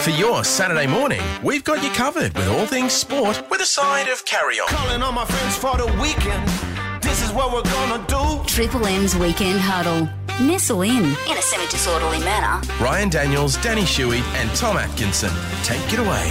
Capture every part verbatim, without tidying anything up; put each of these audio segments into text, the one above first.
For your Saturday morning, we've got you covered with all things sport with a side of carry-on. Calling on my friends for the weekend. This is what we're gonna do. Triple M's Weekend Huddle. Nestle in, in a semi-disorderly manner. Ryan Daniels, Danny Shuey and Tom Atkinson. Take it away.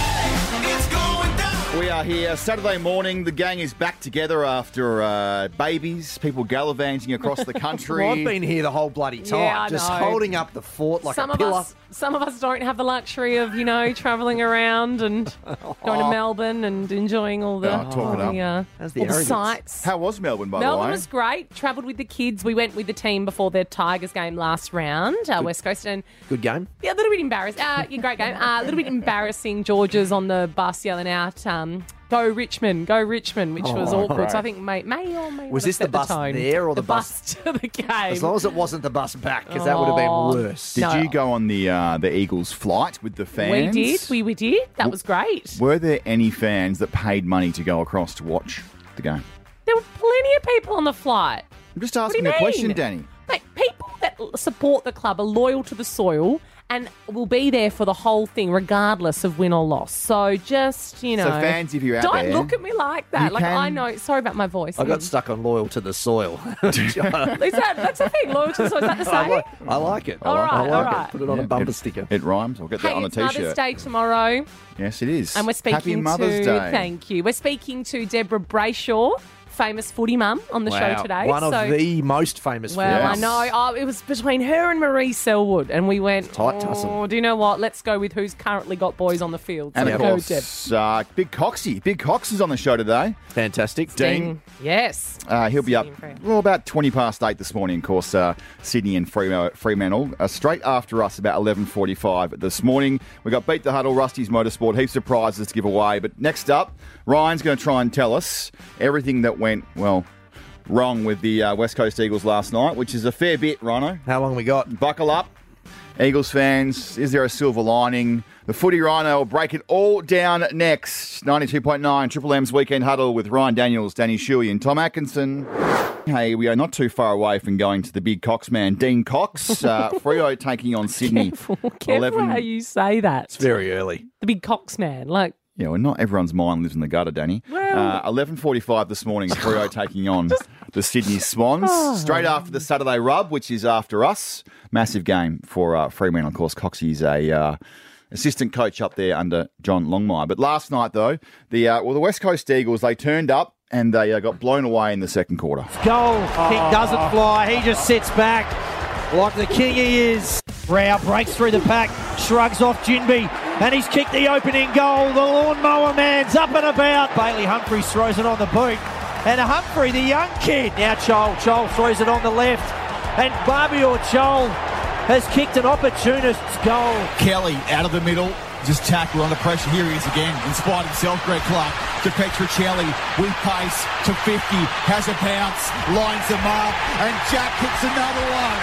Hey, it's going down. We are here Saturday morning. The gang is back together after uh, babies, people gallivanting across the country. Well, I've been here the whole bloody time, Yeah, I just know. holding up the fort like some a of pillar. us, some of us don't have the luxury of, you know, travelling around and going to Melbourne and enjoying all the, Oh, talk all it the, uh, How's the all the arrogance? sights. How was Melbourne, by the Melbourne way? was great. Travelled with the kids. We went with the team before the Tigers game last round, uh, West Coast, and Good game. yeah, a little bit embarrassed. Uh, yeah, great game. Uh, a little bit embarrassing. George's on the bus yelling out, um, "Go Richmond, go Richmond," which was Oh, awkward. right. So I think may, may or may not Was have this the set bus tone. there or the bus to the game? As long as it wasn't the bus back, because that would have been Oh. worse. Did No. you go on the uh, the Eagles flight with the fans? we did. We, we did. That was great. Were there any fans that paid money to go across to watch the game? There were plenty of people on the flight. I'm just do asking you a question, mean? Danny. Mate, people that support the club are loyal to the soil and will be there for the whole thing, regardless of win or loss. So just, you know. So fans, if you're out don't there, look at me like that. you Like, can- I know. Sorry about my voice. I got stuck on loyal to the soil. Is that, that's the thing. Loyal to the soil. Is that the I same? like, I like it. All I like, I right, like all right. it. Put it on Yeah, a bumper it, sticker. It rhymes. I'll get that Hey, on a it's Mother's t-shirt. Day tomorrow. Yes, it is. And we're speaking Happy Mother's to, Day. thank you. We're speaking to Deborah Brayshaw, famous footy mum, on the Wow. show today. One so, of the most famous Well, Yes. I know. Oh, it was between her and Marie Selwood, and we went, Tight tussle. oh, do you know what? Let's go with who's currently got boys on the field. So And of go, Deb. course, uh, Big Coxie. Big Cox is on the show today. Fantastic. Dean. Yes. Uh, he'll be up Dean Free. well about twenty past eight this morning. Of course, uh, Sydney and Fremantle, Fremantle uh, straight after us about eleven forty-five this morning. We got Beat the Huddle, Rusty's Motorsport, heaps of prizes to give away. But next up, Ryan's going to try and tell us everything that went well wrong with the uh, West Coast Eagles last night, which is a fair bit, Rhino. How long we got? Buckle up, Eagles fans. Is there a silver lining? The Footy Rhino will break it all down next. ninety-two point nine Triple M's Weekend Huddle with Ryan Daniels, Danny Shuey and Tom Atkinson. Hey, we are not too far away from going to the big Cox man, Dean Cox. Uh, Freo taking on Sydney. Careful, careful how you say that. It's very early. The big Cox man. Like, Yeah, well, not everyone's mind lives in the gutter, Danny. Well- uh, eleven forty-five this morning, Freo taking on the Sydney Swans. Straight after the Saturday rub, which is after us. Massive game for uh, Fremantle. Of course, Coxie's a uh, assistant coach up there under John Longmire. But last night, though, the uh, well, the West Coast Eagles, they turned up and they uh, got blown away in the second quarter. Goal. Kick doesn't fly. He just sits back like the king he is. Rao breaks through the pack, shrugs off Jinby, and he's kicked the opening goal. The lawnmower man's up and about. Bailey Humphries throws it on the boot. And Humphrey, the young kid. Now Chol. Chol throws it on the left. And Barbie or Chol has kicked an opportunist's goal. Kelly out of the middle, just tackled under pressure. Here he is again, inspired himself, Greg Clark, to Petricelli, with pace, to fifty, has a bounce, lines them up, and Jack kicks another one.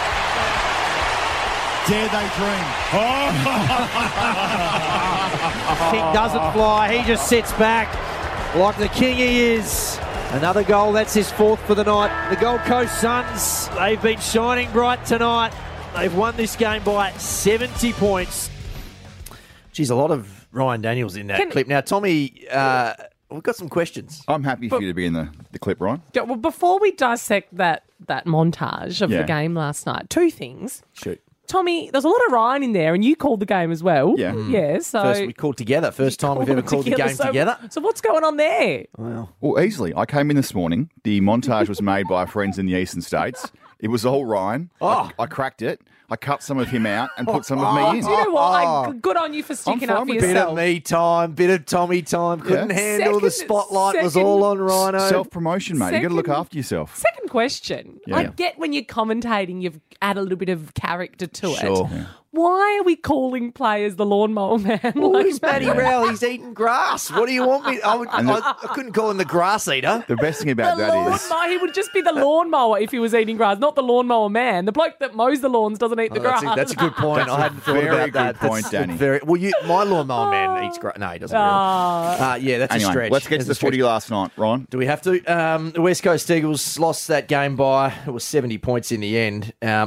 Dare they dream? Kick doesn't fly. He just sits back like the king he is. Another goal. That's his fourth for the night. The Gold Coast Suns, they've been shining bright tonight. They've won this game by seventy points. Geez, a lot of Ryan Daniels in that Can- clip. Now, Tommy, uh, we've got some questions. I'm happy for you to be in the, the clip, Ryan. Yeah, well, before we dissect that that montage of Yeah. the game last night, two things. Shoot. Tommy, there's a lot of Ryan in there, and you called the game as well. Yeah. Mm. Yeah, so... First we called together. First time we've ever called the game so, together. So what's going on there? Well, easily. I came in this morning. The montage was made by friends in the eastern states. It was all Ryan. Oh. I, I cracked it. I cut some of him out and put some of me in. Do you know what? Oh. Like, good on you for sticking fine up for with Bit yourself. of me time, bit of Tommy time. Couldn't Yeah. handle the Second- spotlight. was second- all on Rhino. Self-promotion, mate. you got to look Second- after yourself. Second question. Yeah. I get when you're commentating, you've add a little bit of character to Sure. it. Yeah. Why are we calling players the lawnmower man? Oh, Like, he's Matty Rowell. He's eating grass. What do you want me? I, would, And the- I, I couldn't call him the grass eater. The best thing the about that is... lawnmower. He would just be the lawnmower if he was eating grass, not the lawnmower man. The bloke that mows the lawns doesn't eat the Oh, grass. that's, a, that's a good point. I hadn't thought very about good that. point, That's Danny. Very, well, you, my lawnmower man eats grass. No, he doesn't. Really. Ah. Uh, yeah, that's a Anyway, stretch. let's get to That's the a stretch. footy last night, Ryan. Do we have to? Um, the West Coast Eagles lost that game by it was seventy points in the end, um, and it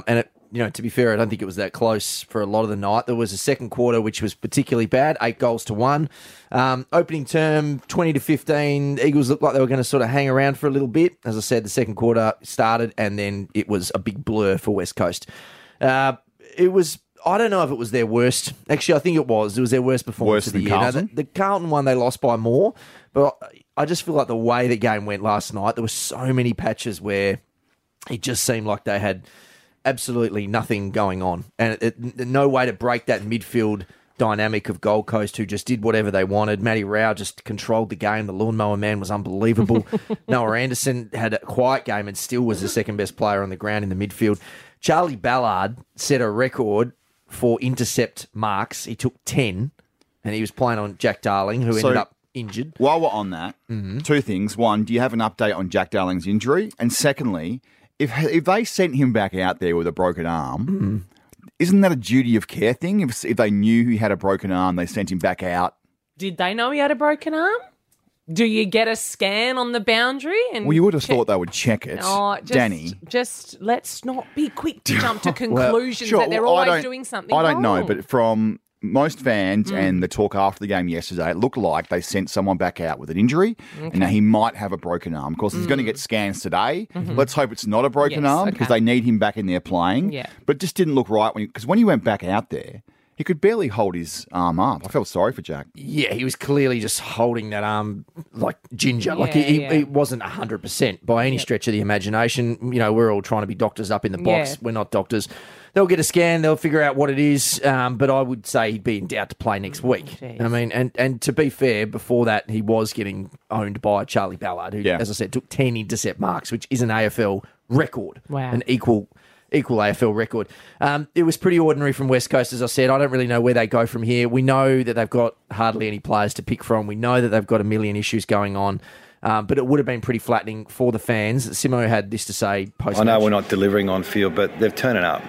you know, to be fair, I don't think it was that close for a lot of the night. There was a second quarter which was particularly bad, eight goals to one. Um, opening term, twenty to fifteen. Eagles looked like they were going to sort of hang around for a little bit. As I said, the second quarter started and then it was a big blur for West Coast. Uh, it was... I don't know if it was their worst. Actually, I think it was. It was their worst performance Worse of the than year. Now, Carlton? the, the Carlton one, they lost by more. But I just feel like the way the game went last night, there were so many patches where it just seemed like they had absolutely nothing going on. And it, it, no way to break that midfield dynamic of Gold Coast, who just did whatever they wanted. Matty Rao just controlled the game. The lawnmower man was unbelievable. Noah Anderson had a quiet game and still was the second best player on the ground in the midfield. Charlie Ballard set a record for intercept marks. He took ten, and he was playing on Jack Darling, who So- ended up injured. While we're on that, two things. One, do you have an update on Jack Darling's injury? And secondly, if if they sent him back out there with a broken arm, isn't that a duty of care thing? If, if they knew he had a broken arm, they sent him back out. Did they know he had a broken arm? Do you get a scan on the boundary? And Well, you would have check- thought they would check it. Oh, just, Danny. just let's not be quick to jump to conclusions Sure, that they're well, I always don't- doing something I don't know, wrong. but from most fans Mm. and the talk after the game yesterday, it looked like they sent someone back out with an injury, and now he might have a broken arm. Of course, he's going to get scans today. Let's hope it's not a broken Mm. Mm-hmm. Yes, arm because okay. they need him back in there playing. Yeah. But it just didn't look right when because when he went back out there, he could barely hold his arm up. I felt sorry for Jack. Yeah, he was clearly just holding that arm like ginger. like he, Yeah, he, yeah. he wasn't one hundred percent by any stretch of the imagination. You know, we're all trying to be doctors up in the box. Yeah. We're not doctors. They'll get a scan. They'll figure out what it is. Um, but I would say he'd be in doubt to play next week. Jeez. I mean, and, and to be fair, before that, he was getting owned by Charlie Ballard, who, Yeah. as I said, took ten intercept marks, which is an A F L record. Wow. An equal... Equal A F L record. Um, it was pretty ordinary from West Coast, as I said. I don't really know where they go from here. We know that they've got hardly any players to pick from. We know that they've got a million issues going on. Um, but it would have been pretty flattening for the fans. Simo had this to say post-match. I know we're not delivering on field, but they've turned it up.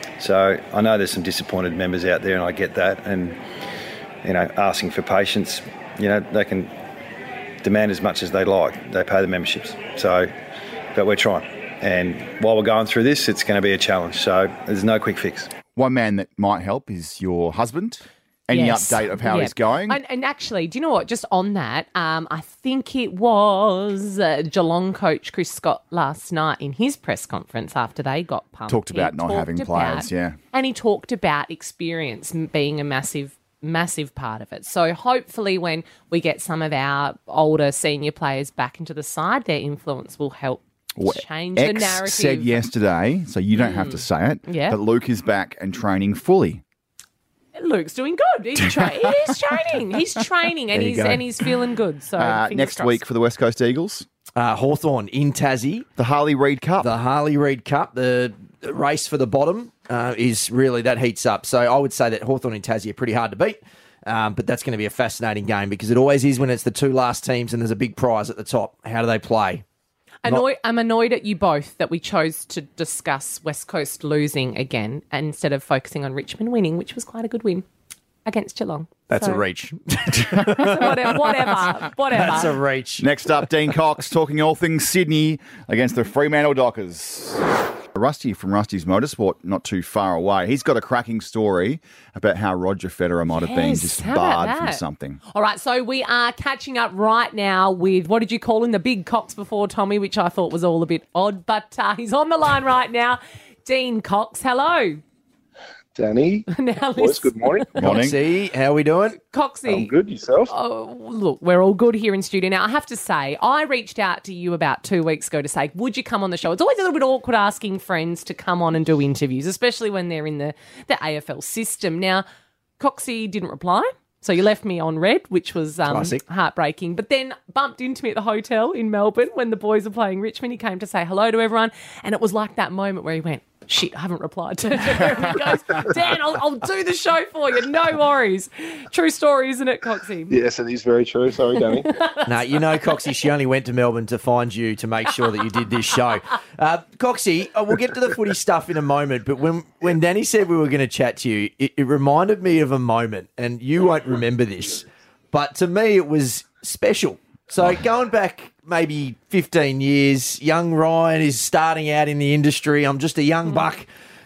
So I know there's some disappointed members out there, and I get that. And, you know, asking for patience, you know, they can demand as much as they like. They pay the memberships. So, but we're trying. And while we're going through this, it's going to be a challenge. So there's no quick fix. One man that might help is your husband. Any Yes. update of how Yeah. he's going? And, and actually, do you know what? Just on that, um, I think it was uh, Geelong coach Chris Scott last night in his press conference after they got pumped. Talked about He not talked having about- players, yeah. And he talked about experience m- being a massive, massive part of it. So hopefully when we get some of our older senior players back into the side, their influence will help Well, change the X narrative. said yesterday, so you don't have to say it, Yeah. that Luke is back and training fully. Luke's doing good. He's, tra- he's training. He's training and There you he's go. and he's feeling good. So Uh, fingers next crossed. week for the West Coast Eagles, Uh, Hawthorn in Tassie. the Harley Reid Cup. The Harley Reid Cup, the race for the bottom, uh, is really, that heats up. So I would say that Hawthorn and Tassie are pretty hard to beat. Um, but that's going to be a fascinating game because it always is when it's the two last teams and there's a big prize at the top. How do they play? Annoyed, I'm annoyed at you both that we chose to discuss West Coast losing again instead of focusing on Richmond winning, which was quite a good win against Geelong. That's So, a reach. Whatever, whatever, whatever. That's a reach. Next up, Dean Cox talking all things Sydney against the Fremantle Dockers. Rusty from Rusty's Motorsport, not too far away. He's got a cracking story about how Roger Federer might have been Yes, just how about barred from that? something. All right, so we are catching up right now with, what did you call him, the big Cox before Tommy, which I thought was all a bit odd, but uh, he's on the line right now. Dean Cox, hello. Danny, Now, boys, listen, good morning. Morning. See, how we doing? Coxie. I'm good, yourself? Oh, look, we're all good here in studio. Now, I have to say, I reached out to you about two weeks ago to say, would you come on the show? It's always a little bit awkward asking friends to come on and do interviews, especially when they're in the, the A F L system. Now, Coxie didn't reply, so you left me on red, which was um, Classic. heartbreaking. But then bumped into me at the hotel in Melbourne when the boys were playing Richmond. He came to say hello to everyone, and it was like that moment where he went, shit, I haven't replied to him. He goes, Dan, I'll, I'll do the show for you. No worries. True story, isn't it, Coxie? Yes, it is very true. Sorry, Danny. No, you know, Coxie, she only went to Melbourne to find you to make sure that you did this show. Uh, Coxie, uh, we'll get to the footy stuff in a moment, but when, when Danny said we were going to chat to you, it, it reminded me of a moment, and you won't remember this, but to me it was special. So going back maybe fifteen years, young Ryan is starting out in the industry. I'm just a young buck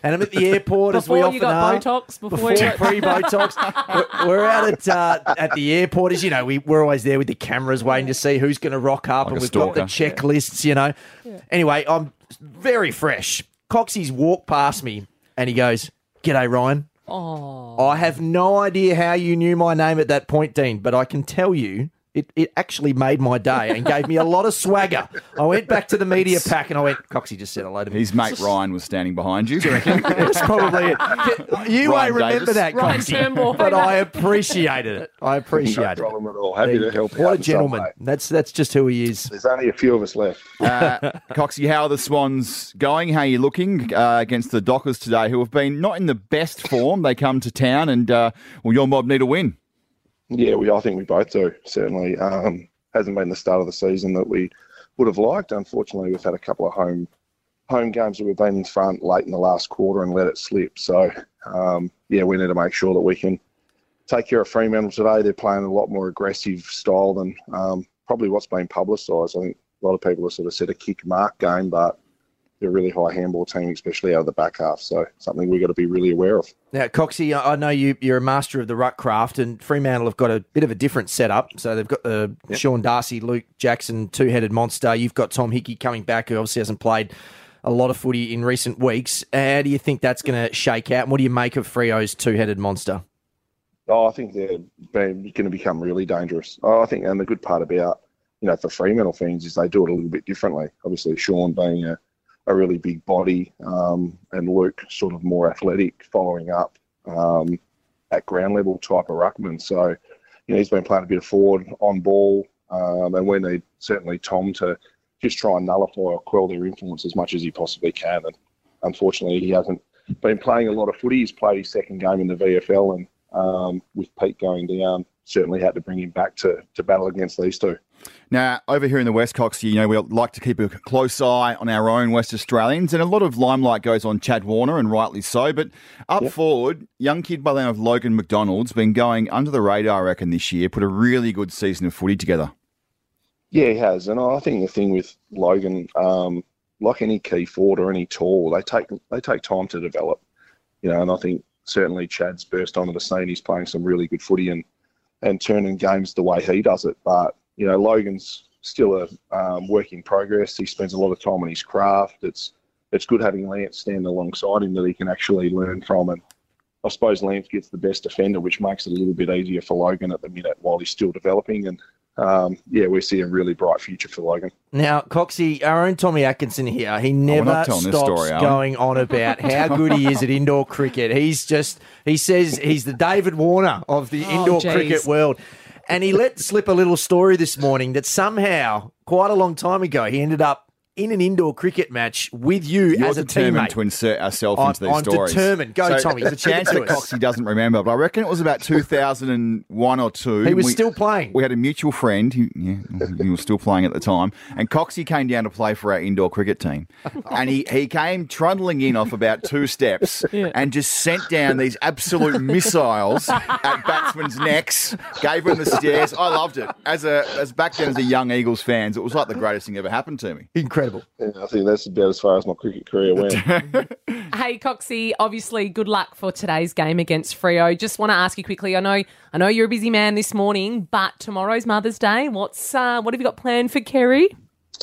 And I'm at the airport, as we Before often you got are. Botox, before Before you got- pre-Botox. we're, we're out at uh, at the airport. As you know, we, we're always there with the cameras waiting to see who's going to rock up. Like and a we've got the stalker. checklists, you know. Anyway, I'm very fresh. Coxie's walked past me and he goes, "G'day, Ryan." Oh. I have no idea how you knew my name at that point, Dean, but I can tell you it, it actually made my day and gave me a lot of swagger. I went back to the media pack and I went, Coxie just said hello to me. His mate Ryan was standing behind you. That's probably it. You Ryan won't remember Davis. that, Ryan Coxie, Turnbull. but I appreciated it. I No appreciate it. problem at all. Happy to help out What a in some gentleman. way. That's that's just who he is. There's only a few of us left. Uh, Coxie, how are the Swans going? How are you looking uh, against the Dockers today, who have been not in the best form? They come to town and, uh, well, your mob need a win. Yeah, we. I think we both do. Certainly, um, hasn't been the start of the season that we would have liked. Unfortunately, we've had a couple of home home games that we've been in front late in the last quarter and let it slip. So, um, yeah, we need to make sure that we can take care of Fremantle today. They're playing a lot more aggressive style than um, probably what's been publicised. I think a lot of people have sort of said a kick mark game, but they're a really high handball team, especially out of the back half. So something we've got to be really aware of. Now, Coxie, I I know you, you're a master of the ruck craft, and Fremantle have got a bit of a different setup. So they've got uh, Yep. Sean Darcy, Luke Jackson, two-headed monster. You've got Tom Hickey coming back, who obviously hasn't played a lot of footy in recent weeks. How do you think that's going to shake out? And what do you make of Freo's two-headed monster? Oh, I think they're going to become really dangerous. Oh, I think, and the good part about, you know, for Fremantle fans is they do it a little bit differently. Obviously, Sean being a, a really big body, um, and Luke sort of more athletic, following up um, at ground level type of ruckman. So, you know, he's been playing a bit of forward on ball, um, and we need certainly Tom to just try and nullify or quell their influence as much as he possibly can. And unfortunately, he hasn't been playing a lot of footy. He's played his second game in the V F L, and um, with Pete going down, certainly had to bring him back to, to battle against these two. Now, over here in the West, Coxie, you know, we like to keep a close eye on our own West Australians, and a lot of limelight goes on Chad Warner, and rightly so. But up Yep. forward, young kid by the name of Logan McDonald's been going under the radar, I reckon, this year. Put a really good season of footy together. Yeah, he has. And I think the thing with Logan, um, like any key forward or any tall, they take they take time to develop. You know, and I think certainly Chad's burst onto the scene. He's playing some really good footy and, and turning games the way he does it. But, you know, Logan's still a um, work in progress. He spends a lot of time on his craft. It's it's good having Lance stand alongside him that he can actually learn from. And I suppose Lance gets the best defender, which makes it a little bit easier for Logan at the minute while he's still developing. And, um, yeah, we see a really bright future for Logan. Now, Coxie, our own Tommy Atkinson here, he never not telling this stops story, Alan. going on about how good he is at indoor cricket. He's just, he says he's the David Warner of the Oh, indoor geez. cricket world. And he let slip a little story this morning that somehow, quite a long time ago, he ended up in an indoor cricket match with you You're as a determined teammate. to insert ourselves I'm- into these I'm stories. determined. Go, Tommy. There's a chance Give it that to us. Coxie doesn't remember, but I reckon it was about two thousand one or two. He was We- still playing. We had a mutual friend. Who, yeah, he was still playing at the time. And Coxie came down to play for our indoor cricket team. And he, he came trundling in off about two steps and just sent down these absolute missiles at batsmen's necks, gave them the stares. I loved it. As a as back then as a young Eagles fan, it was like the greatest thing ever happened to me. Incredible. Yeah, I think that's about as far as my cricket career went. Hey, Coxie, obviously good luck for today's game against Freo. Just want to ask you quickly, I know I know you're a busy man this morning, but tomorrow's Mother's Day. What's uh, what have you got planned for Kerry?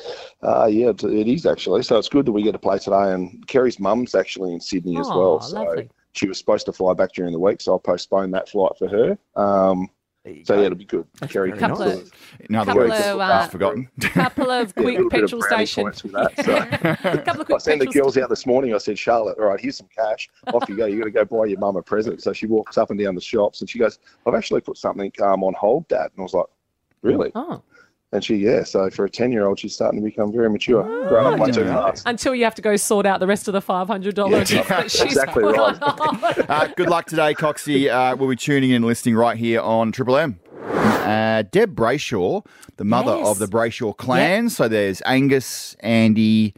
Uh, yeah, it it is actually. So it's good that we get to play today. And Kerry's mum's actually in Sydney as Oh, well. So lovely. she was supposed to fly back during the week, so I'll postpone that flight for her. Um, so yeah, it'll be good. Kerry very can Couple sort of- of In other Couple words, of, uh, I've forgotten. Couple of yeah, a quick little bit of petrol brownie station. points with that. So. Couple of I quick sent the petrol girls out this morning. I said, Charlotte, all right, here's some cash. Off you go. You got to go buy your mum a present. So she walks up and down the shops, and she goes, "I've actually put something um, on hold, Dad." And I was like, "Really?" Oh. And she, yeah. So for a ten-year-old, she's starting to become very mature. Grown up way too fast. Until you have to go sort out the rest of the five hundred dollars Yeah, that she's exactly put right. on. Uh, good luck today, Coxie. Uh, we'll be tuning in and listening right here on Triple M. Uh, Deb Brayshaw, the mother Yes. of the Brayshaw clan. So there's Angus, Andy,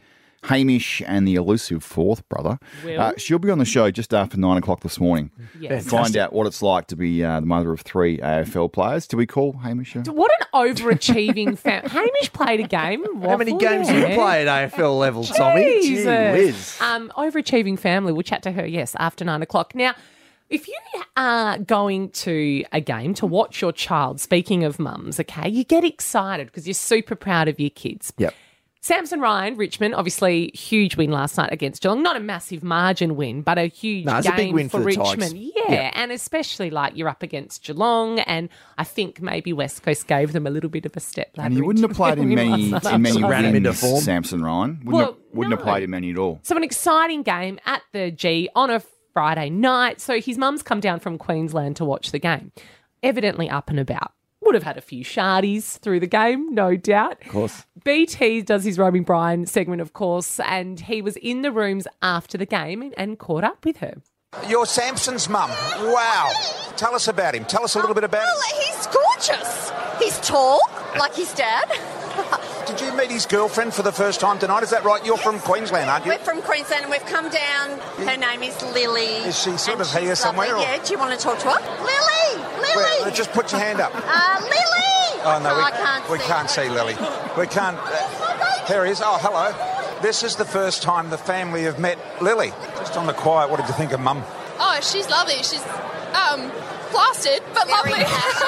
Hamish and the elusive fourth brother. Will? Uh, she'll be on the show just after nine o'clock this morning. Yes. Find out what it's like to be uh, the mother of three A F L players. Do we call Hamish? A- What an overachieving fan. Hamish played a game. How many Waffle, games do yeah. you play at A F L level, Tommy? Gee Jesus. whiz. Um, overachieving family. We'll chat to her, yes, after nine o'clock. Now, if you are going to a game to watch your child, speaking of mums, okay, you get excited because you're super proud of your kids. Yep. Samson Ryan, Richmond, obviously huge win last night against Geelong. Not a massive margin win, but a huge No, it's a game big win for, for the Richmond. Tigers. Yeah, Yeah. and especially like you're up against Geelong, and I think maybe West Coast gave them a little bit of a step ladder. and he wouldn't have into played their in win many last night. in many Ran him into wins, form. Samson Ryan. Wouldn't, Well, have, wouldn't have no. played in many at all. So an exciting game at the G on a Friday night. So his mum's come down from Queensland to watch the game. Evidently up and about. Would have had a few shardies through the game, no doubt. Of course. B T does his Roaming Brian segment, of course, and he was in the rooms after the game and, and caught up with her. You're Samson's mum. Wow. Tell us about him. Tell us a little bit about Well, he's gorgeous. He's tall, like his dad. him. Did you meet his girlfriend for the first time tonight? Is that right? You're from Queensland, aren't you? We're from Queensland and we've come down. Her name is Lily. Is she sort and of here she's somewhere, lovely. or- Yeah, do you want to talk to her? Lily! Lily! Well, just put your hand up. Uh, Lily! Oh, no, we, I can't we see can't see Lily. We can't. Uh, there he is. Oh, hello. This is the first time the family have met Lily. Just on the quiet, what did you think of Mum? Oh, she's lovely. She's um plastered, but lovely.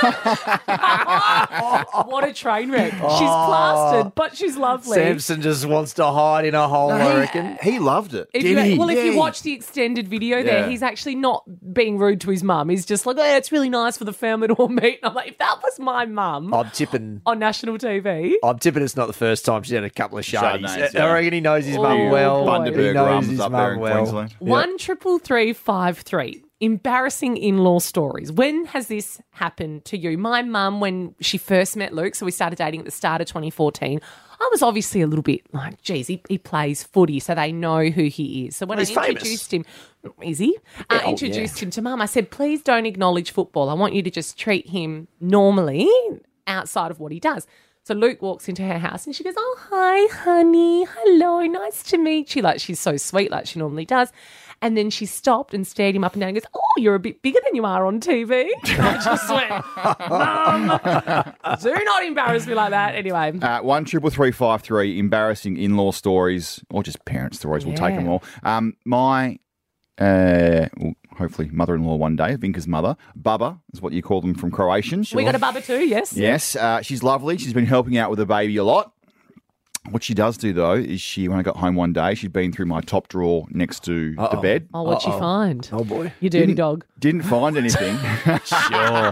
What a train wreck. She's plastered, but she's lovely. Samson just wants to hide in a hole, I reckon. He loved it. If Did you, he? well, if you Yeah. watch the extended video there, Yeah. he's actually not being rude to his mum. He's just like, oh, it's really nice for the family to all meet. And I'm like, if that was my mum I'm tipping. on national T V. I'm tipping it's not the first time she's had a couple of shardies. Chardonnays, I yeah. reckon he knows his Oh, mum well. boy. He Bundaberg knows rums his up there mum in well. Queensland. One triple three five three. Embarrassing in-law stories. When has this happened to you? My mum, when she first met Luke, so we started dating at the start of twenty fourteen, I was obviously a little bit like, geez, he, he plays footy, so they know who he is. So when He's I famous. introduced him, is he? I oh, introduced yeah. him to mum. I said, please don't acknowledge football. I want you to just treat him normally outside of what he does. So Luke walks into her house and she goes, oh, hi, honey. Hello, nice to meet you. Like, she's so sweet, like she normally does. And then she stopped and stared him up and down and goes, oh, you're a bit bigger than you are on T V. I just went, Mum, do not embarrass me like that. Anyway. Uh, one triple three five three. Embarrassing in-law stories, or just parent stories. We'll take Yeah. them all. Um, my, uh, well, hopefully, mother-in-law one day, Vinka's mother, Baba is what you call them from Croatian. We got a bubba too, yes. Yes, uh, she's lovely. She's been helping out with the baby a lot. What she does do, though, is she, when I got home one day, she'd been through my top drawer next to the bed. Oh, what'd you find? Oh, boy. You dirty Didn't- dog. Didn't find anything. Sure.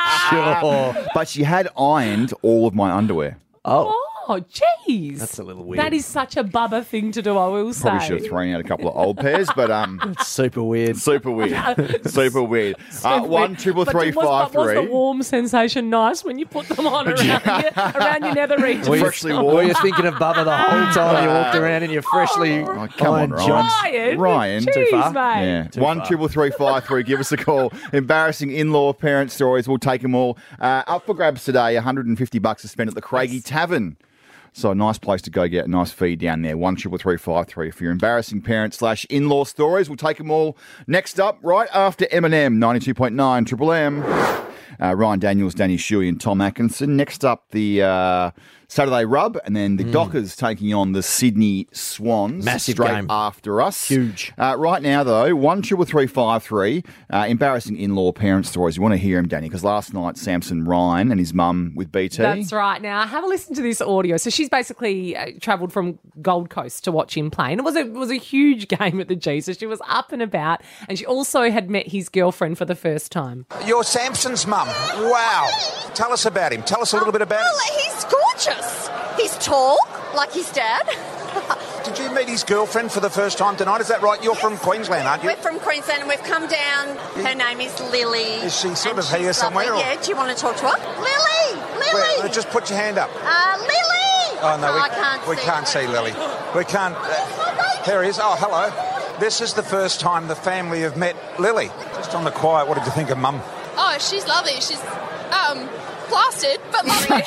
Sure. But she had ironed all of my underwear. Oh. Oh, jeez. That's a little weird. That is such a bubba thing to do, I will say. Probably should have thrown out a couple of old pairs, but um, It's super weird. super weird. Super weird. Uh, one triple But three was- five but Was three. the warm sensation nice when you put them on around, your, around your nether region? Were you, Freshly were warm. you thinking of Bubba the whole time you walked around in your freshly Oh, come on, ironed Ryan. jocks? Ryan, Ryan, jeez, too far. mate. Yeah, Too one far. triple three five three. Give us a call. Embarrassing in-law parent stories. We'll take them all. Uh, up for grabs today. one hundred fifty bucks to spend at the Craigie Tavern. So a nice place to go get a nice feed down there. One triple three five three for your embarrassing parent slash in-law stories. We'll take them all next up, right after Eminem, ninety-two point nine Triple M. Uh, Ryan Daniels, Danny Shuey, and Tom Atkinson. Next up, the uh, Saturday Rub, and then the Dockers taking on the Sydney Swans. Massive straight game. after us. Huge. Uh, right now, though, one triple three five three. Uh, embarrassing in-law parent stories. You want to hear him, Danny? Because last night, Samson Ryan and his mum with B T. That's right. Now, have a listen to this audio. So she's basically uh, travelled from Gold Coast to watch him play. And it was, a, it was a huge game at the G. So she was up and about. And she also had met his girlfriend for the first time. You're Samson's mum. Wow. Tell us about him. Tell us a little bit about Well, him. he's gorgeous. He's tall, like his dad. Did you meet his girlfriend for the first time tonight? Is that right? You're from Queensland, aren't you? We're from Queensland and we've come down. Her name is Lily. Is she sort and of here she's somewhere, lovely. or- Yeah, do you want to talk to her? Lily! Lily! Well, just put your hand up. Uh, Lily! Oh, no, we, I can't we see can't her. see Lily. We can't. Uh, there he is. Oh, hello. This is the first time the family have met Lily. Just on the quiet, what did you think of Mum? Oh, she's lovely. She's um, plastered, but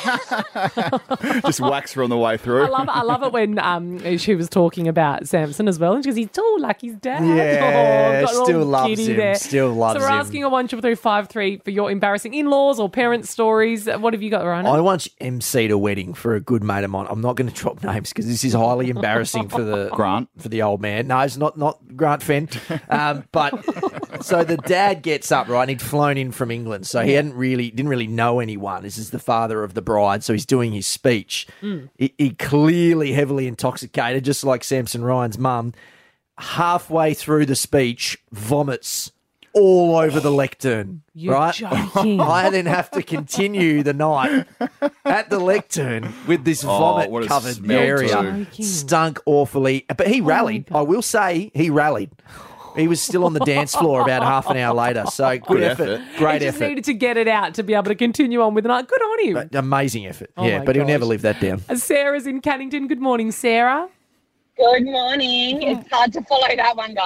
lovely. Just wax her on the way through. I love, I love it when um, she was talking about Samson as well, and she goes, "He's tall like his dad." Yeah, got a little still loves giddy him, there. still loves So we're him. asking a one triple three five three for your embarrassing in-laws or parent stories. What have you got, Ryan? I once emceed a wedding for a good mate of mine. I'm not going to drop names because this is highly embarrassing for the Grant. for the old man. No, it's not not Grant Fenn. Um, but so the dad gets up, right, and he'd flown in from England, so he hadn't really didn't really know anyone. This is the father of the bride, so he's doing his speech. Mm. He, he clearly heavily intoxicated, just like Samson Ryan's mum. Halfway through the speech, vomits all over the lectern. You're right? joking. I then have to continue the night at the lectern with this Oh, vomit what a covered smell area. too. Stunk awfully. But he rallied. I will say he rallied. He was still on the dance floor about half an hour later. So good, Good effort. effort. Great he just effort. needed to get it out to be able to continue on with the night. Good on him. But amazing effort. Oh yeah, my but he'll gosh. never live that down. Uh, Sarah's in Cannington. Good morning, Sarah. Good morning. It's hard to follow that one,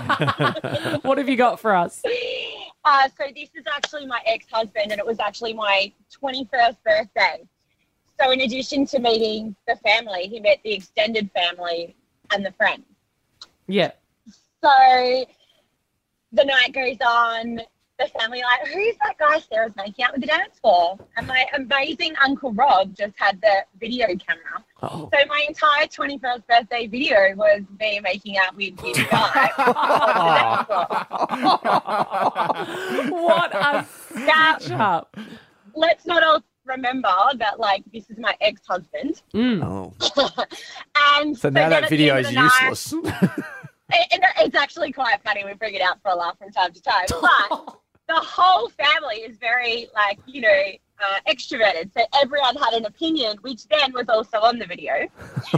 guys. What have you got for us? Uh, so this is actually my ex-husband, and it was actually my twenty-first birthday. So in addition to meeting the family, he met the extended family and the friends. Yeah. So the night goes on. The family like, who's that guy Sarah's making out with the dance floor? And my amazing Uncle Rob just had the video camera. Oh. So my entire twenty-first birthday video was me making out with this guy on the dance floor. What a Now, stitch up. let's not all remember that, like, this is my ex-husband. Mm. Oh. And So now then that at the video end is of the night- useless. It, it- it's actually quite funny. We bring it out for a laugh from time to time. But the whole family is very, like, you know, uh, extroverted. So everyone had an opinion, which then was also on the video.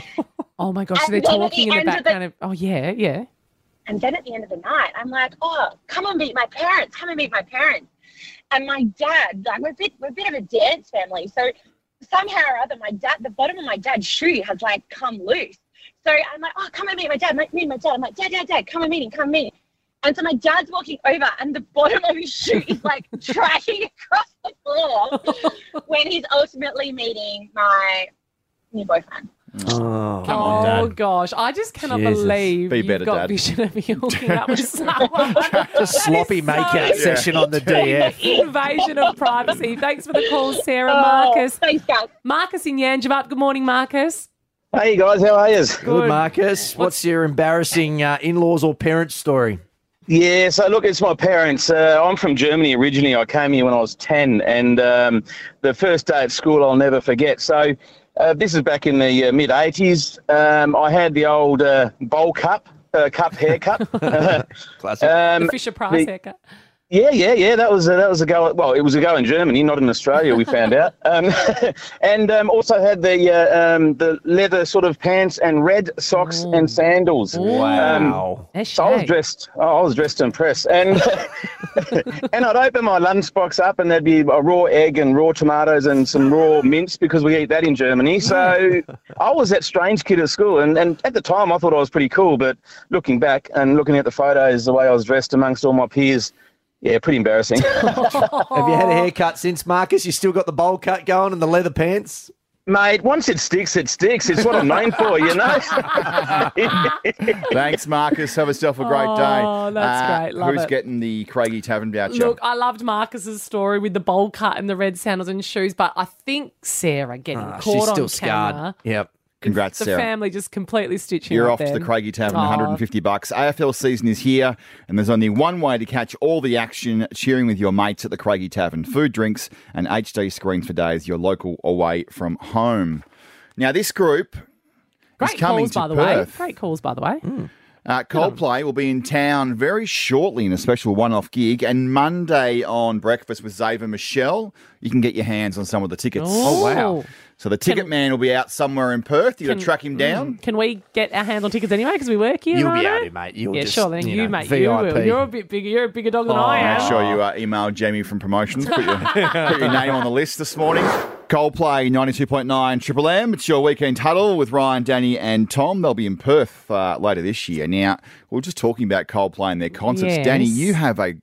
Oh my gosh, so And they're then at talking the in the end of background of, oh yeah, yeah. And then at the end of the night, I'm like, oh, come and meet my parents. Come and meet my parents. And my dad, like, we're a bit, we're a bit of a dance family. So somehow or other, my dad, the bottom of my dad's shoe has, like, come loose. So I'm like, oh, come and meet my dad. Meet meet my dad. I'm like, dad, dad, dad, come and meet him. Come and meet him. And so my dad's walking over, and the bottom of his shoe is, like, tracking across the floor when he's ultimately meeting my new boyfriend. Oh, Come on, Oh Dad. gosh, I just cannot Jesus. believe Be you've better, got Dad. vision of you hooking up with someone. Just sloppy makeout so- session on the D F. Invasion of privacy. Thanks for the call, Sarah. Oh, Marcus. thanks, guys. Marcus in Yangebup. Good morning, Marcus. Hey guys, how are you? Good, Marcus. What's your embarrassing uh, in-laws or parents story? Yeah, so look, it's my parents. Uh, I'm from Germany originally. I came here when I was ten, and um, the first day at school I'll never forget. So uh, this is back in the uh, mid eighties. Um, I had the old uh, bowl cup, uh, cup haircut. Classic. Um, The Fisher Price the- haircut. Yeah, yeah, yeah. That was a, that was a go. Well, it was a go in Germany, not in Australia. We found out, um, and um, also had the uh, um, the leather sort of pants and red socks and sandals. Wow. Um, so I was dressed. Oh, I was dressed to impress, and and I'd open my lunchbox up, and there'd be a raw egg and raw tomatoes and some raw mince because we eat that in Germany. So I was that strange kid at school, and, and at the time I thought I was pretty cool. But looking back and looking at the photos, the way I was dressed amongst all my peers. Yeah, pretty embarrassing. Have you had a haircut since, Marcus? You still got the bowl cut going and the leather pants? Mate, once it sticks, it sticks. It's what I'm known for, you know? Thanks, Marcus. Have yourself a great day. Oh, that's great. Love Who's it. getting the Craigie Tavern voucher? Look, I loved Marcus's story with the bowl cut and the red sandals and shoes, but I think Sarah getting Ah, caught she's on still camera. scarred. Yep. Congrats, The Sarah. family just completely stitching You're up off to then. the Craigie Tavern, Oh. one hundred fifty bucks. A F L season is here, and there's only one way to catch all the action: cheering with your mates at the Craigie Tavern. Food, drinks, and H D screens for days. Your local away from home. Now, this group Great is coming calls, to by the Perth. way. Great calls, by the way. Uh, Coldplay will be in town very shortly in a special one-off gig, and Monday on Breakfast with Xavier Michelle, you can get your hands on some of the tickets. Oh, wow. So the ticket man will be out somewhere in Perth. You got to Can- track him down. Mm, Can we get our hands on tickets anyway? Because we work here. You'll be Rhino? able to, mate. You'll yeah, just, sure. Then you you, know, mate, V you I P. will. You're a bit bigger. You're a bigger dog than I am. Make sure you uh, email Jamie from promotions. Put your, put your name on the list this morning. Coldplay ninety-two point nine Triple M. It's your weekend huddle with Ryan, Danny and Tom. They'll be in Perth uh, later this year. Now, we we're just talking about Coldplay and their concerts. Yes. Danny, you have a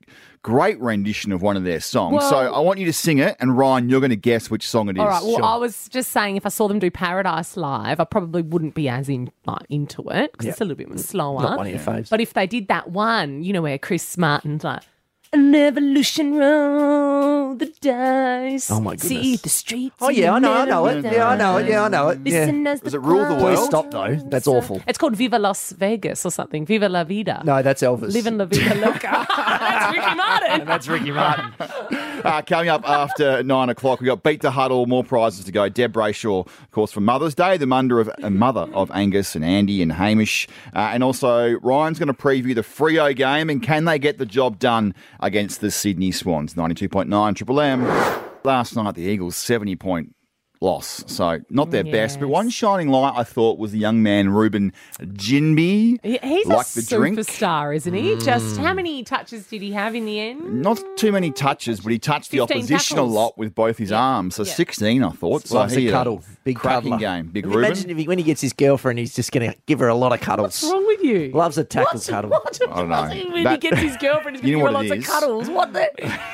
great rendition of one of their songs. Well- so I want you to sing it, and Ryan, you're going to guess which song it is. All right. Well, I was just saying, if I saw them do Paradise live, I probably wouldn't be as in like into it because Yeah. it's a little bit more slower. Not one of your faves. But if they did that one, you know, where Chris Martin's like, "An evolution roll the dice." Oh, my goodness. See the streets. Oh, yeah, I know, I know it. never Yeah, I know it. Yeah, I know it. Yeah. Listen as Does the it rule the clouds world? Please stop, though. That's awful. It's called Viva Las Vegas or something. Viva la vida. No, that's Elvis. Living la vida loca. That's Ricky Martin. That's Ricky Martin. Uh, coming up after nine o'clock, we've got Beat the Huddle, more prizes to go. Deb Brayshaw, of course, for Mother's Day, the mother of, uh, mother of Angus and Andy and Hamish. Uh, and also, Ryan's going to preview the Freo game, and can they get the job done against the Sydney Swans? ninety-two point nine Triple M. Last night, the Eagles, seventy-point loss. So, not their best. But one shining light, I thought, was the young man, Ruben Jinby. He- He's like a the drink. superstar, isn't he? Just how many touches did he have in the end? Not too many touches, but he touched the fifteen opposition tackles. a lot with both his arms. So Yeah. sixteen, I thought. So Loves he a had cuddle. Big cracking cuddler. game. Big Can you Ruben. Imagine if he, when he gets his girlfriend, he's just going to give her a lot of cuddles. What's wrong with you? Loves a tackle What's- cuddle. What? I don't know. When That- he gets his girlfriend, he's You going know to give her what lots it of is? cuddles. What the?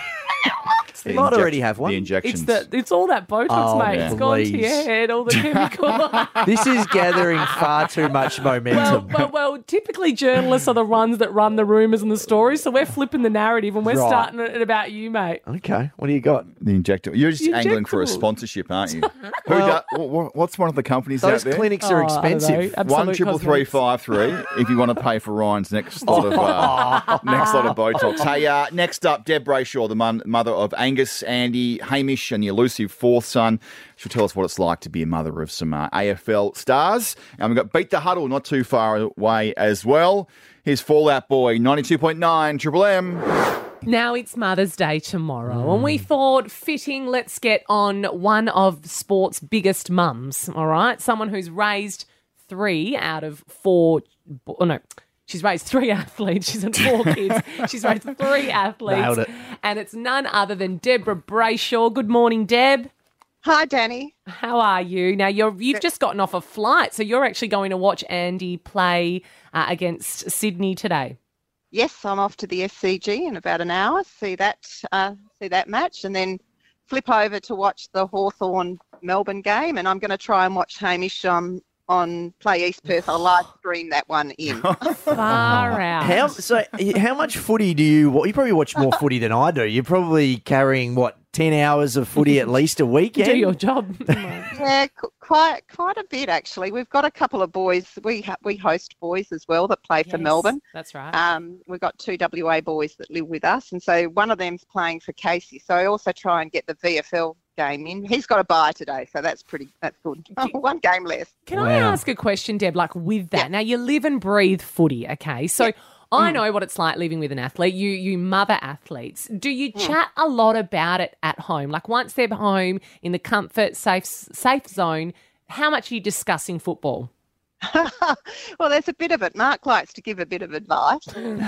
He might already have one. The injections. It's the it's all that Botox, Oh, mate. yeah. It's gone to Please. your head, all the chemical. This is gathering far too much well, momentum. well, well, typically journalists are the ones that run the rumours and the stories, so we're flipping the narrative and we're Right. starting it about you, mate. Okay, what do you got? The injector. You're just The angling for a injectable. sponsorship, aren't you? Who Well- do, wh- what's one of the companies Those out there? clinics are Oh, I don't know. expensive. Absolute One triple three cosmetics. five three. If you want to pay for Ryan's next lot of uh, next lot of Botox. Hey, uh, next up, Deb Brayshaw, the mon- mother of Angus, Andy, Hamish, and the elusive fourth son. She'll tell us what it's like to be a mother of some uh, A F L stars. And we've got Beat the Huddle, not too far away as well. Here's Fallout Boy, ninety-two point nine Triple M. Now it's Mother's Day tomorrow, and we thought fitting, let's get on one of sport's biggest mums, all right? Someone who's raised three out of four, oh no, she's raised three athletes. She's had four kids. She's raised three athletes. Nailed it. And it's none other than Deborah Brayshaw. Good morning, Deb. Hi, Danny. How are you? Now, you're, you've just gotten off a flight, so you're actually going to watch Andy play uh, against Sydney today. Yes, I'm off to the S C G in about an hour. See that, uh, see that match, and then flip over to watch the Hawthorn Melbourne game. And I'm going to try and watch Hamish um, on Play East Perth. I'll live stream that one in. Far out. How so? How much footy do you? Well, you probably watch more footy than I do. You're probably carrying what ten hours of footy at least a weekend. Do your job. Yeah, qu- quite quite a bit actually. We've got a couple of boys. We ha- we host boys as well that play for Yes, Melbourne. That's right. Um, we've got two W A boys that live with us, and so one of them's playing for Casey. So I also try and get the V F L game in. He's got a bye today, so that's pretty. That's good. One game less. Can I ask a question, Deb? Like with that, now you live and breathe footy, okay? So I know what it's like living with an athlete. You you mother athletes. Do you chat a lot about it at home? Like once they're home in the comfort, safe safe zone, how much are you discussing football? Well, there's a bit of it. Mark likes to give a bit of advice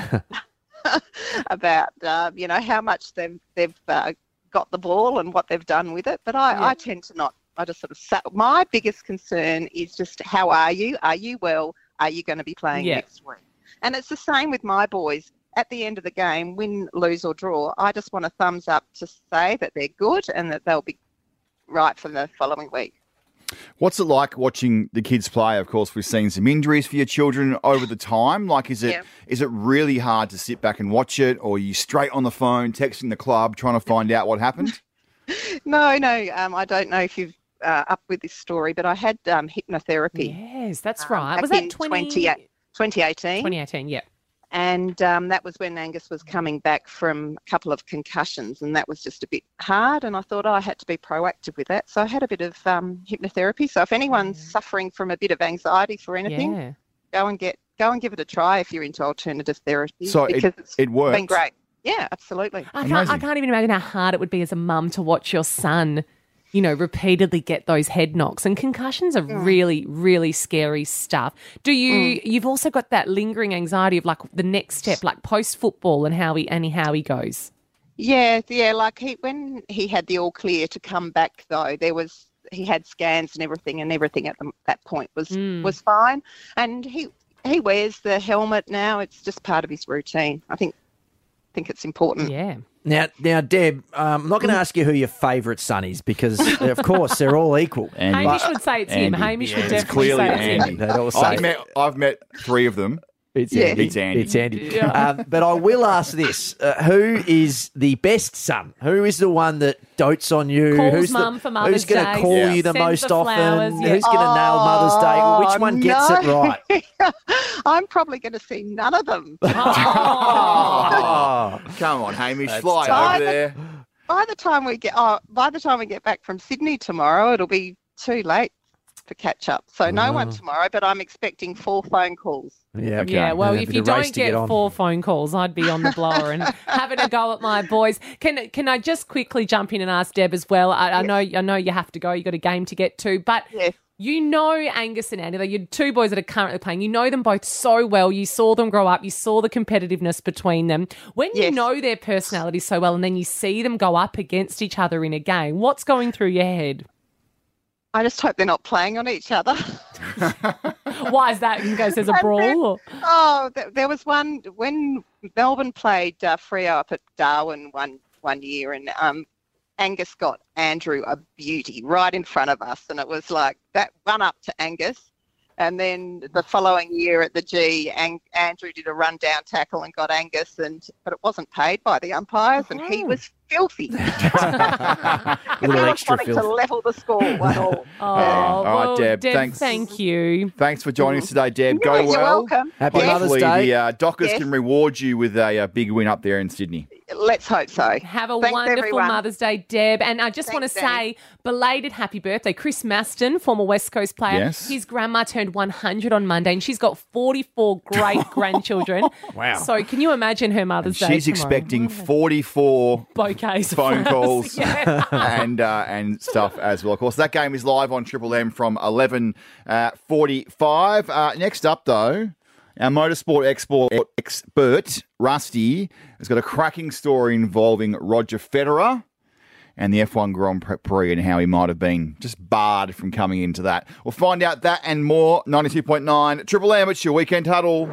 about uh, you know how much they've they've uh, got the ball and what they've done with it. But I, Yeah. I tend to not. I just sort of sat. My biggest concern is just how are you? Are you well? Are you going to be playing Yeah. next week? And it's the same with my boys. At the end of the game, win, lose or draw, I just want a thumbs up to say that they're good and that they'll be right for the following week. What's it like watching the kids play? Of course, we've seen some injuries for your children over the time. Like, is it is Yeah. it really hard to sit back and watch it, or are you straight on the phone texting the club trying to find out what happened? No, no, um, I don't know if you've uh, up with this story, but I had um, hypnotherapy. Yes, that's um, right. back Was that in twenty twenty, twenty eighteen? twenty eighteen, yeah. And um, that was when Angus was coming back from a couple of concussions, and that was just a bit hard. And I thought oh, I had to be proactive with that. So I had a bit of um, hypnotherapy. So if anyone's suffering from a bit of anxiety for anything, Yeah. go and get go and give it a try if you're into alternative therapy. So it- because it's it works? been great. Yeah, absolutely. I can't, I can't even imagine how hard it would be as a mum to watch your son, you know, repeatedly get those head knocks. And concussions are really, really scary stuff. Do you? You've also got that lingering anxiety of like the next step, like post football, and how he and how he goes. Yeah, yeah. Like he, when he had the all clear to come back, though, there was he had scans and everything, and everything at the, that point was Mm. was fine. And he he wears the helmet now. It's just part of his routine. I think think it's important. Yeah. Now, now, Deb, um, I'm not going to ask you who your favourite son is because, of course, they're all equal. Andy. Hamish would say it's him. Andy. Hamish would It's definitely clearly say it's Andy. him. They'd all say I've met, I've met three of them. It's Yeah. Andy. It's Andy. It's Andy. Yeah. Um, but I will ask this: uh, who is the best son? Who is the one that dotes on you? Calls who's mum the, for Mother's Who's going Day. to call Yeah. you the Sends most the often? flowers, yeah. Who's going to nail Mother's Day? Which one gets no. it right? I'm probably going to see none of them. Oh, come on, Hamish, fly tough. over there. By the time we get oh, by the time we get back from Sydney tomorrow, it'll be too late for catch up. So no one tomorrow, but I'm expecting four phone calls. Yeah, okay. Yeah, well, Yeah, if but you a race don't to get get on. four phone calls, I'd be on the blower and having a go at my boys. Can can I just quickly jump in and ask Deb as well? I, I know I know you have to go. You got a game to get to, but Yes. you know Angus and Andy. They're your two boys that are currently playing. You know them both so well. You saw them grow up. You saw the competitiveness between them. When you Yes. know their personalities so well, and then you see them go up against each other in a game, what's going through your head? I just hope they're not playing on each other. Why is that? In case there's a And brawl? then- Or? Oh, there, there was one when Melbourne played uh, Freo up at Darwin one one year, and um, Angus got Andrew a beauty right in front of us, and it was like that run up to Angus. And then the following year at the G, Ang- Andrew did a run down tackle and got Angus, and but it wasn't paid by the umpires, and he was filthy. A little I was extra wanting to filth. level the score one all. Oh, All right, well, Deb, Deb, thanks. thank you. Thanks for joining us today, Deb. Yeah, Go you're well. welcome. Happy Yes. Mother's Hopefully Day. the uh, Dockers Yes. can reward you with a, uh big win up there in Sydney. Let's hope so. Have a Thanks, wonderful everyone. Mother's Day, Deb. And I just want to Thanks, say, belated happy birthday. Chris Maston, former West Coast player. Yes. His grandma turned one hundred on Monday, and she's got forty-four great-grandchildren. Wow. So can you imagine her Mother's Day She's tomorrow? expecting forty-four bouquets of phone flowers. calls Yeah. and uh, and stuff as well. Of course, that game is live on Triple M from eleven forty-five. Uh, next up, though, our motorsport export expert, Rusty, has got a cracking story involving Roger Federer and the F one Grand Prix and how he might have been just barred from coming into that. We'll find out that and more. ninety-two point nine Triple M, it's your Weekend Huddle.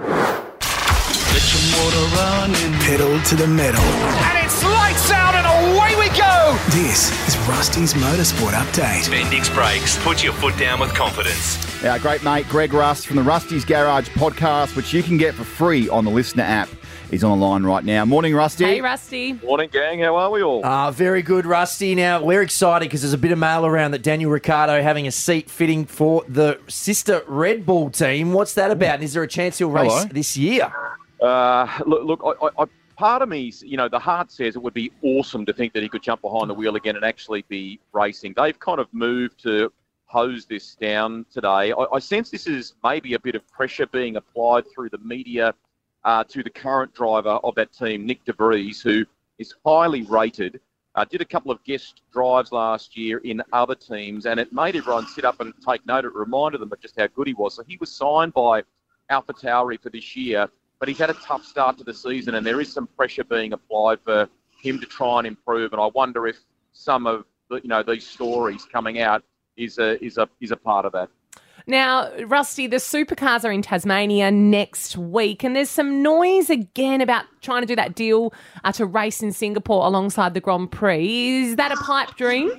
Pedal to the metal. And it's lights out and away we go! This is Rusty's Motorsport Update. Bendix Brakes. Put your foot down with confidence. Our great mate Greg Rust from the Rusty's Garage podcast, which you can get for free on the Listener app, is on the line right now. Morning, Rusty. Hey, Rusty. Morning, gang. How are we all? Ah, very good, Rusty. Now, we're excited because there's a bit of mail around that Daniel Ricciardo having a seat fitting for the sister Red Bull team. What's that about? And is there a chance he'll race Hello. this year? Uh, look, look I, I, I, part of me, you know, the heart says it would be awesome to think that he could jump behind the wheel again and actually be racing. They've kind of moved to hose this down today. I, I sense this is maybe a bit of pressure being applied through the media uh, to the current driver of that team, Nick De Vries, who is highly rated. Uh, did a couple of guest drives last year in other teams, and it made everyone sit up and take note. It reminded them of just how good he was. So he was signed by AlphaTauri for this year, but he's had a tough start to the season, and there is some pressure being applied for him to try and improve. And I wonder if some of the, you know, these stories coming out is a is a is a part of that. Now, Rusty, the supercars are in Tasmania next week, and there's some noise again about trying to do that deal uh, to race in Singapore alongside the Grand Prix. Is that a pipe dream?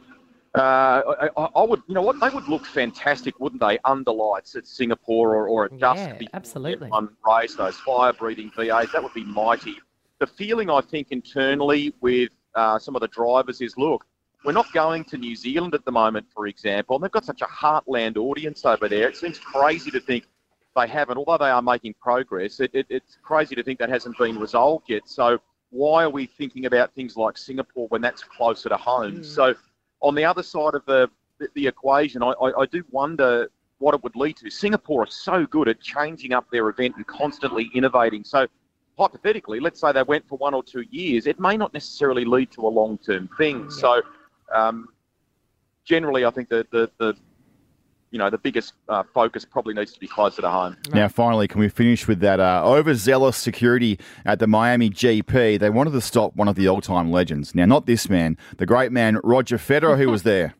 Uh, I, I I would, you know what, they would look fantastic, wouldn't they, under lights at Singapore or, or at dusk. Yeah, before absolutely. One race, those fire-breathing V eights, that would be mighty. The feeling, I think, internally with uh, some of the drivers is, look, we're not going to New Zealand at the moment, for example, and they've got such a heartland audience over there. It seems crazy to think they haven't, although they are making progress, it, it, it's crazy to think that hasn't been resolved yet. So why are we thinking about things like Singapore when that's closer to home? Mm. So on the other side of the, the, the equation, I, I, I do wonder what it would lead to. Singapore are so good at changing up their event and constantly innovating. So hypothetically, let's say they went for one or two years, it may not necessarily lead to a long-term thing. Yeah. So um, generally, I think the, the, the you know, the biggest uh, focus probably needs to be closer to home. Now, finally, can we finish with that uh, overzealous security at the Miami G P? They wanted to stop one of the all-time legends. Now, not this man, the great man Roger Federer, who was there.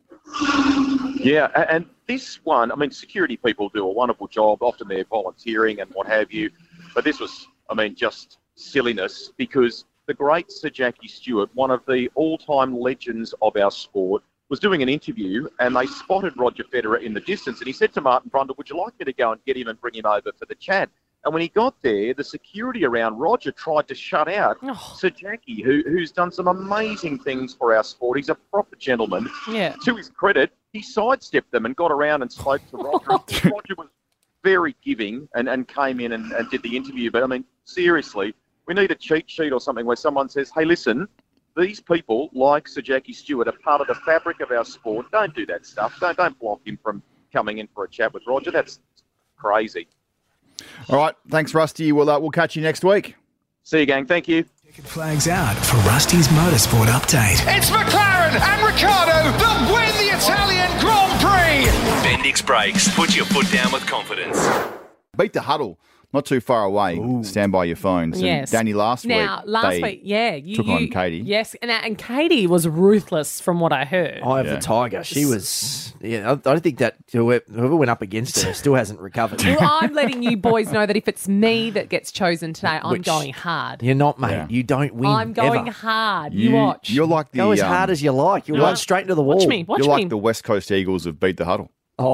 Yeah, and this one, I mean, security people do a wonderful job. Often they're volunteering and what have you. But this was, I mean, just silliness because the great Sir Jackie Stewart, one of the all-time legends of our sport, was doing an interview and they spotted Roger Federer in the distance, and he said to Martin Brundle, would you like me to go and get him and bring him over for the chat? And when he got there, the security around Roger tried to shut out oh. Sir Jackie, who, who's done some amazing things for our sport. He's a proper gentleman. Yeah. To his credit, he sidestepped them and got around and spoke to Roger. Roger was very giving and, and came in and, and did the interview. But, I mean, seriously, we need a cheat sheet or something where someone says, hey, listen, these people, like Sir Jackie Stewart, are part of the fabric of our sport. Don't do that stuff. Don't don't block him from coming in for a chat with Roger. That's crazy. All right. Thanks, Rusty. We'll, uh, we'll catch you next week. See you, gang. Thank you. Flags out for Rusty's Motorsport Update. It's McLaren and Ricciardo that win the Italian Grand Prix. Bendix Brakes. Put your foot down with confidence. Beat the Huddle. Not too far away. Ooh. Stand by your phones. And Yes. Danny, last now, week. last they week, yeah. You, took you, on Katie. Yes, and, and Katie was ruthless from what I heard. Eye of Yeah. the Tiger. She was, yeah, I I don't think that whoever whoever went up against her still hasn't recovered. Well, I'm letting you boys know that if it's me that gets chosen today, I'm Which- going hard. You're not, mate. Yeah. You don't win. I'm going ever. hard. You, watch. You're like the Go as um, hard as you like. You'll Yeah. run straight into the wall. Watch me. Watch You're me. like the West Coast Eagles of Beat the Huddle.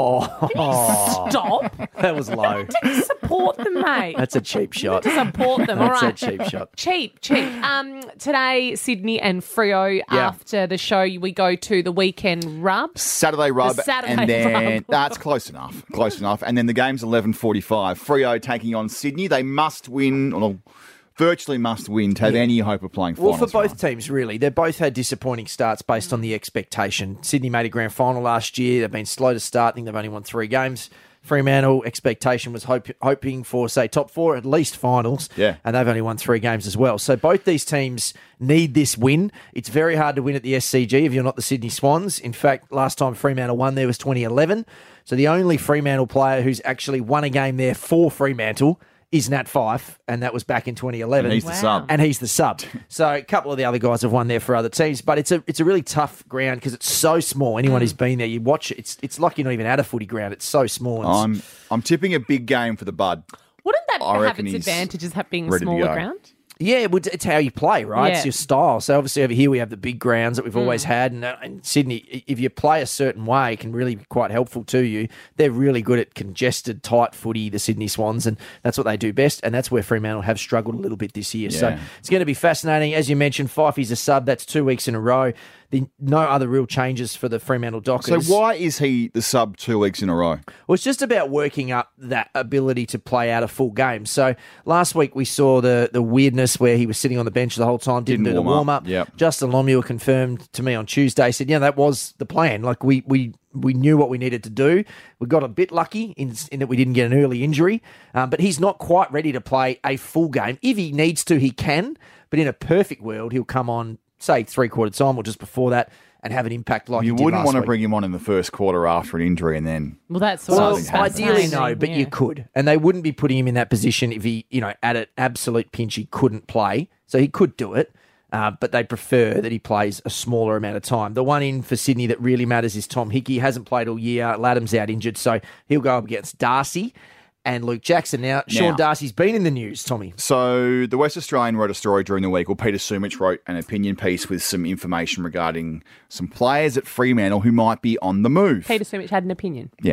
Oh, Stop. that was low. To support them, mate. That's a cheap shot. To support them. All That's right. a cheap shot. Cheap, cheap. Um, today, Sydney and Freo. After the show, we go to the weekend rub. Saturday rub, The Saturday and then rub. that's close enough, close enough. And then the game's eleven forty-five. Freo taking on Sydney. They must win, or virtually must win to have any hope of playing Well, finals. for both teams, really. They both had disappointing starts based on the expectation. Sydney made a grand final last year. They've been slow to start. I think they've only won three games. Fremantle, expectation was hope, hoping for, say, top four, at least finals. Yeah. And they've only won three games as well. So both these teams need this win. It's very hard to win at the S C G if you're not the Sydney Swans. In fact, last time Fremantle won there was twenty eleven. So the only Fremantle player who's actually won a game there for Fremantle is Nat Fyfe, and that was back in twenty eleven. And he's the Wow. sub. And he's the sub. So a couple of the other guys have won there for other teams, but it's a it's a really tough ground because it's so small. Anyone who's been there, you watch it, it's it's like you're not even at a footy ground. It's so small. And I'm I'm tipping a big game for the Bud. Wouldn't that I have reckon its he's advantages, have being a ready to smaller go. ground? Yeah, well, it's how you play, right? Yeah. It's your style. So obviously over here we have the big grounds that we've always had, and, uh, and Sydney, if you play a certain way, it can really be quite helpful to you. They're really good at congested, tight footy, the Sydney Swans, and that's what they do best, and that's where Fremantle have struggled a little bit this year. So Yeah. it's going to be fascinating. As you mentioned, Fifey's a sub. That's two weeks in a row. The, no other real changes for the Fremantle So Dockers. why is he the sub two weeks in a row? Well, it's just about working up that ability to play out a full game. So last week we saw the the weirdness where he was sitting on the bench the whole time, didn't, Didn't do the warm warm up. up. Yep. Justin Longmuir confirmed to me on Tuesday, said, yeah, that was the plan. Like we we we knew what we needed to do. We got a bit lucky in, in that we didn't get an early injury, um, but he's not quite ready to play a full game. If he needs to, he can, but in a perfect world, he'll come on, say, three-quarter time or just before that, and have an impact like You he did wouldn't last want to week. bring him on in the first quarter after an injury and then... Well, that's Well, what's ideally fascinating, no, but yeah. you could, and they wouldn't be putting him in that position if he, you know, at an absolute pinch he couldn't play. So he could do it, uh, but they prefer that he plays a smaller amount of time. The one in for Sydney that really matters is Tom Hickey. Hasn't played all year. Laddam's out injured, so he'll go up against Darcy and Luke Jackson. Now, Sean Now- Darcy's been in the news, Tommy. So the West Australian wrote a story during the week, or Peter Sumich wrote an opinion piece with some information regarding some players at Fremantle who might be on the move. Peter Sumich had an opinion. Yeah.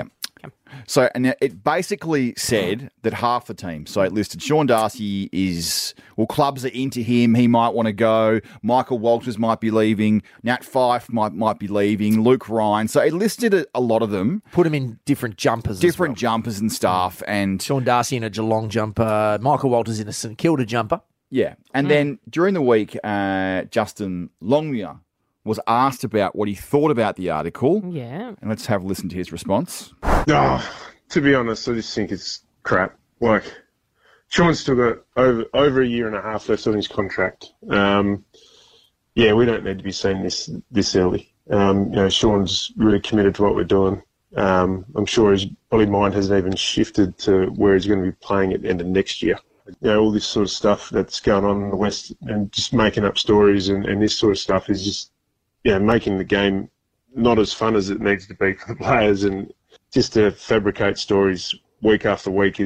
So, and it basically said that half the team, so it listed Sean Darcy is, well, clubs are into him. He might want to go. Michael Walters might be leaving. Nat Fyfe might might be leaving. Luke Ryan. So it listed a, a lot of them. Put him in different jumpers. as Different well. jumpers and stuff. And Sean Darcy in a Geelong jumper. Michael Walters in a St Kilda jumper. yeah. And then during the week, uh, Justin Longmuir was asked about what he thought about the article. Yeah. And let's have a listen to his response. Oh, to be honest, I just think it's crap. Like, Sean's still got over over a year and a half left on his contract. Um, yeah, we don't need to be seeing this this early. Um, you know, Sean's really committed to what we're doing. Um, I'm sure his body mind hasn't even shifted to where he's going to be playing at the end of next year. You know, all this sort of stuff that's going on in the West and just making up stories and, and this sort of stuff is just, you know, making the game not as fun as it needs to be for the players, and just to fabricate stories week after week is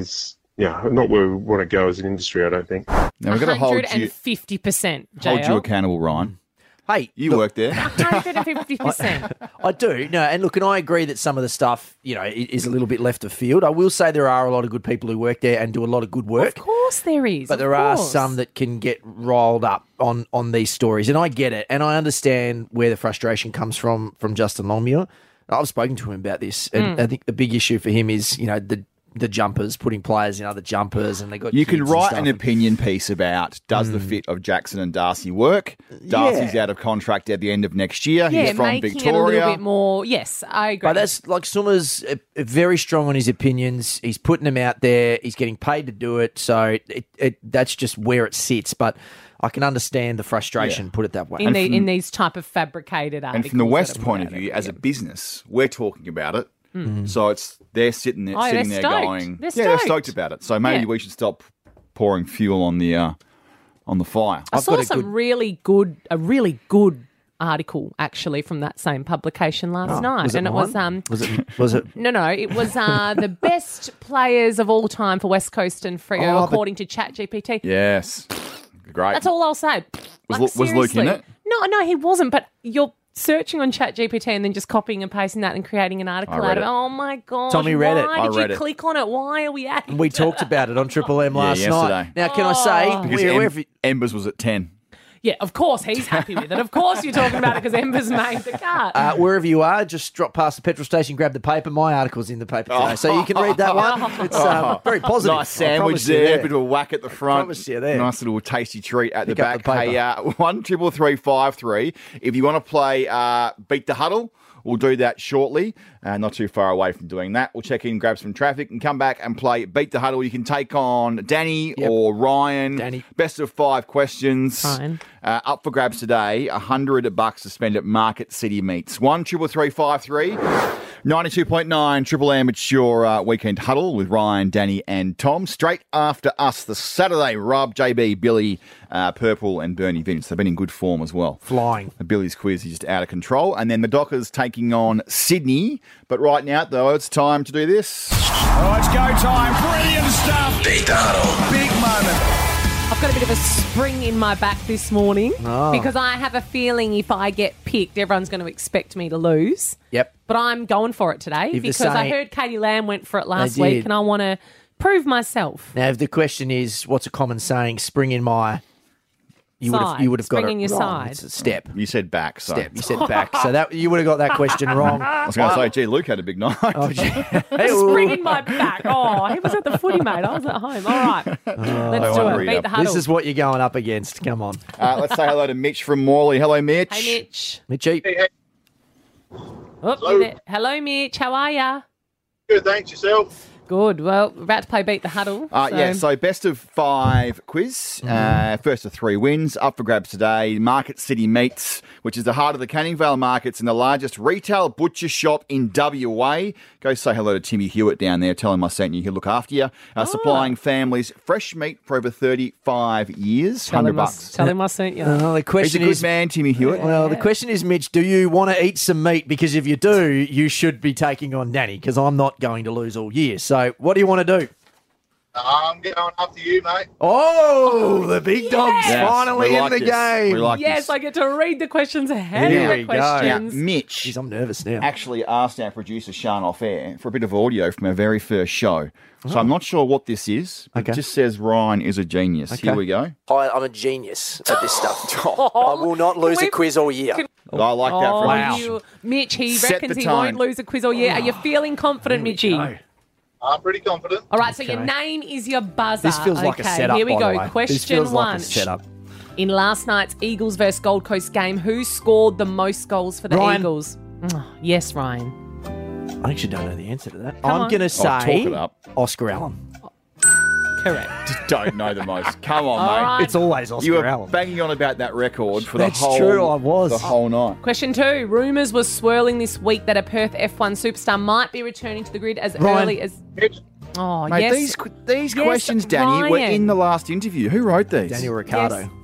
yeah, not where we want to go as an industry, I don't think. Now we've got to hold one hundred you, fifty percent, hold J you L. accountable, Ryan. Hey, You look, work there. one hundred fifty percent. I do. No, and look, and I agree that some of the stuff, you know, i- is a little bit left of field. I will say there are a lot of good people who work there and do a lot of good work. Of course there is. But of there are course. some that can get riled up on, on these stories, and I get it, and I understand where the frustration comes from from Justin Longmuir. I've spoken to him about this, and Mm. I think the big issue for him is, you know, the the jumpers, putting players in other jumpers, and they got You can kids and write stuff. an opinion piece about does the fit of Jackson and Darcy work? Darcy's out of contract at the end of next year. Yeah, He's from making Victoria. it a little bit more. Yes, I agree. But that's like Summers, uh, uh, very strong on his opinions. He's putting them out there. He's getting paid to do it. So it, it, that's just where it sits. But I can understand the frustration, put it that way. in, the, in these type of fabricated And articles. from the that West are put point of out view, every as a year. business, we're talking about it. Mm. So it's they're sitting there, Oh, sitting they're there stoked. going, They're yeah, they're stoked. stoked about it. So maybe Yeah. we should stop pouring fuel on the uh, on the fire. I saw some really good, a really good article actually from that same publication last Oh, night, was it and it mine? was um, Was it? Was it? no, no, it was uh, the best players of all time for West Coast and Freo, Oh, the- according to ChatGPT. Yes, great. That's all I'll say. Was Like, Lu- was Luke in seriously. it? No, no, he wasn't. But you're searching on ChatGPT and then just copying and pasting that and creating an article I read out of it. it. Oh my god! Tommy read it. Why I did read you it. click on it? Why are we at? We talked about it on Triple M last yeah, night. yesterday. Now, can I say, Oh. Because where, Em- where have you- Embers was at ten. Yeah, of course he's happy with it. Of course you're talking about it because Ember's made the cut. Uh, wherever you are, just drop past the petrol station, grab the paper. My article's in the paper today, so you can read that one. It's um, very positive. Nice I sandwich promise you there, bit of a whack at the front. promise you there. Nice little tasty treat at Pick the up back. the paper. hey, uh, one triple three five three. If you want to play uh, Beat the Huddle, we'll do that shortly. Uh, not too far away from doing that. We'll check in, grab some traffic, and come back and play Beat the Huddle. You can take on Danny or Ryan. Danny. Best of five questions. Fine. Uh, up for grabs today. A hundred bucks to spend at Market City Meats. One triple three five three. ninety-two point nine Triple M. It's your uh, weekend huddle with Ryan, Danny, and Tom. Straight after us, the Saturday Rub, J B, Billy, uh, Purple, and Bernie Vince. They've been in good form as well. Flying. Billy's quiz is just out of control. And then the Dockers taking on Sydney. But right now, though, it's time to do this. Oh, it's go time. Brilliant stuff. Beat the Huddle. Big moment. I've got a bit of a spring in my back this morning Oh. because I have a feeling if I get picked, everyone's going to expect me to lose. Yep. But I'm going for it today If the because I same- heard Katie Lamb went for it last did. week and I want to prove myself. Now, if the question is, what's a common saying? Spring in my. You would have. Side. You would have got Spring it in your wrong. side. It's a step. You said back, so. Step. You said back. So that you would have got that question wrong. I was going to say, gee, Luke had a big night. Oh, gee. Spring in my back. Oh, he was at the footy, mate. I was at home. All right. Let's do it. Beat the huddle. This is what you're going up against. Come on. Uh, let's say hello to Mitch from Morley. Hello, Mitch. Hey, Mitch. Mitchy. Oh, you there? Hello, Mitch. How are ya? Good, thanks. Yourself? Good. Well, we're about to play Beat the Huddle. Uh, Yeah, so best of five quiz. Uh, first of three wins. Up for grabs today. Market City Meats, which is the heart of the Canning Vale markets and the largest retail butcher shop in W A. Go say hello to Timmy Hewitt down there. Tell him I sent you. He'll look after you. Uh, Supplying families fresh meat for over thirty-five years. Tell one hundred him, I, bucks. tell him I sent you. Well, the He's a question good is, man, Timmy Hewitt. well, the question is, Mitch, do you want to eat some meat? Because if you do, you should be taking on Danny. Because I'm not going to lose all year. So, what do you want to do? I'm going after you, mate. Oh, the big dog's Yes, finally we in like the this. game. We like yes, this. I get to read the questions ahead Here of we the go. Now, questions. Mitch Jeez, I'm nervous now. actually asked our producer, Sean, off air for a bit of audio from our very first show. So I'm not sure what this is. But Okay. It just says Ryan is a genius. Here Okay. we go. I, I'm a genius at this stuff. I will not lose a We've- quiz all year. I like that Oh, from Wow. Mitch. you, Mitch, he Set reckons the he tone. won't lose a quiz all year. Are you feeling confident, Mitchy? No. I'm pretty confident. All right, so your Okay. name is your buzzer. This feels like a Okay, setup. Here we by go. the way. Question this feels one. Like a setup. In last night's Eagles versus Gold Coast game, who scored the most goals for the Ryan. Eagles? Oh, yes, Ryan. I actually don't know the answer to that. Come I'm on. going to Oh, talk say it up. Oscar Allen. Correct. Just don't know the most. Come on, All mate. right. It's always Oscar You were Allen. banging on about that record for That's the whole true, I was. the whole night. Question two. Rumours were swirling this week that a Perth F one superstar might be returning to the grid as Ryan. early as... Oh, Mate, yes. these qu- these Yes, questions, Danny, were Ryan. in the last interview. Who wrote these? Daniel Ricciardo. Yes.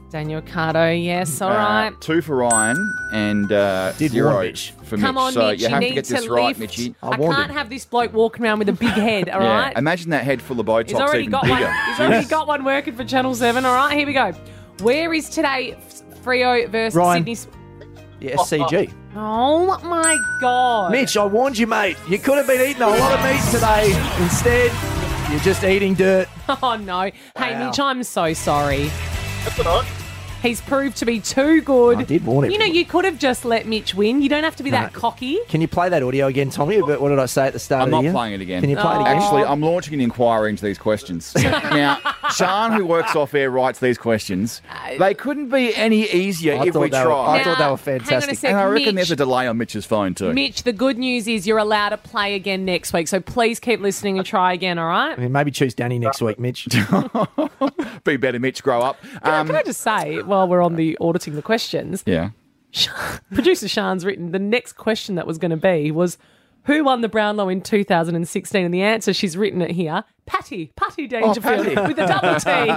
Daniel Ricciardo, yes, all Uh, right. Two for Ryan and uh, Did zero warn Mitch. for Come Mitch. on, so Mitch, you you have need to get this to right, lift. Mitchy. I, can't have this bloke walking around with a big head, all yeah. right? Imagine that head full of Botox He's already even got bigger. one. He's already got one working for Channel seven, all right? Here we go. Where is today Freo versus Ryan. Sydney... Sp- The S C G. Oh, my God. Mitch, I warned you, mate. You could have been eating a lot of meat today. Instead, you're just eating dirt. Oh, no. Hey, Wow. Mitch, I'm so sorry. That's all right. He's proved to be too good. I did warn him. You know, you could have just let Mitch win. You don't have to be that No. cocky. Can you play that audio again, Tommy? But what did I say at the start I'm of the not year? playing it again. Can you play it again? Actually, I'm launching an inquiry into these questions. Now, Sean, who works off air, writes these questions. They couldn't be any easier I if thought we they were- tried. I thought they were Hang on a fantastic. sec, And I reckon Mitch. there's a delay on Mitch's phone too. Mitch, the good news is you're allowed to play again next week, so please keep listening and try again, all right? I mean, maybe choose Danny next week, Mitch. Be better, Mitch. Grow up. Can, I, Um, can I just say, while we're on the auditing the questions, yeah. producer Sean's written the next question that was going to be was, who won the Brownlow in two thousand sixteen? And the answer, she's written it here, Patty, Patty Dangerfield, Patty. with a double T.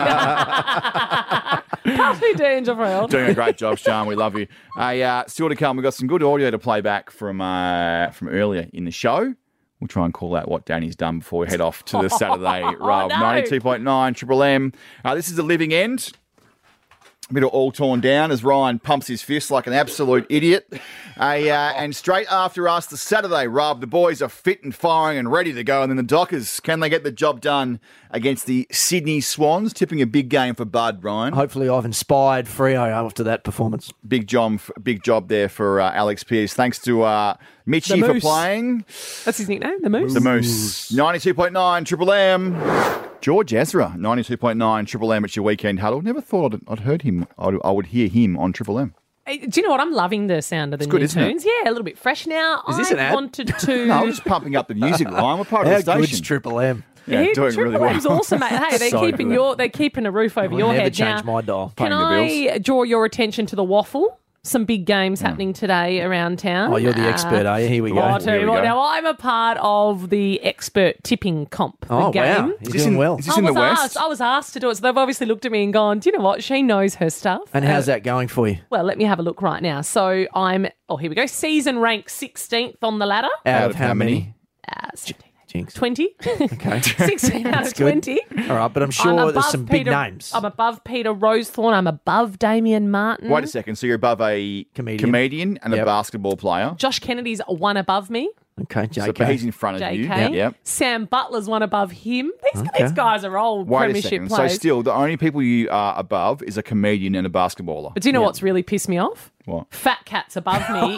Patty Dangerfield. Doing a great job, Sean. We love you. Hey, uh, still to come. We've got some good audio to play back from uh, from earlier in the show. We'll try and call out what Danny's done before we head off to the Saturday Rub. no. ninety-two point nine Triple M. Uh, this is the living end. A bit of all torn down as Ryan pumps his fist like an absolute idiot. A, uh, and straight after us, the Saturday Rub. The boys are fit and firing and ready to go. And then the Dockers, can they get the job done against the Sydney Swans? Tipping a big game for Bud, Ryan. Hopefully I've inspired Freo after that performance. Big job, big job there for uh, Alex Pearce. Thanks to uh, Mitchie The for Moose. playing. That's his nickname, the Moose. The Moose. ninety-two point nine Triple M. George Ezra, ninety-two point nine Triple M at your weekend huddle. Never thought I'd, I'd heard him. I'd, I would hear him on Triple M. Hey, do you know what? I'm loving the sound of the It's good, new isn't it? tunes. Yeah, a little bit fresh now. Is this I an ad? wanted to... No, I'm just pumping up the music, Ryan. We're part of How the station. good's Triple M? Yeah, Yeah, doing Triple really well. M's awesome, mate. Hey, they're So keeping good. your they're keeping a roof over I'll your never head. change Now, my dial. can Paying the I draw your attention to the waffle? Some big games happening today around town. Oh, you're the Uh, expert, are you? Here we go. Oh, I'll tell Here you we what, go. now I'm a part of the expert tipping comp. The Oh, game. wow. You're Is this doing in- well. is this I in the was West? asked. I was asked to do it, so they've obviously looked at me and gone, "Do you know what? She knows her stuff." And how's that going for you? Well, let me have a look right now. So I'm. Oh, here we go. Season rank sixteenth on the ladder. Out, of how many? Uh, Jinx. twenty. Okay. sixteen out of good. twenty. All right, but I'm I'm sure there's above some big Peter- names. I'm above Peter Rosethorn. I'm above Damien Martin. Wait a second. So you're above a Comedian. comedian and a Yep. basketball player. Josh Kennedy's one above me. Okay, So, J but he's K. in front of J you. K. Yep. Sam Butler's one above him. These, Okay. these guys are old Wait a premiership second. players. So still, the only people you are above is a comedian and a basketballer. but do you know what's really pissed me off? What? Fat Cat's above me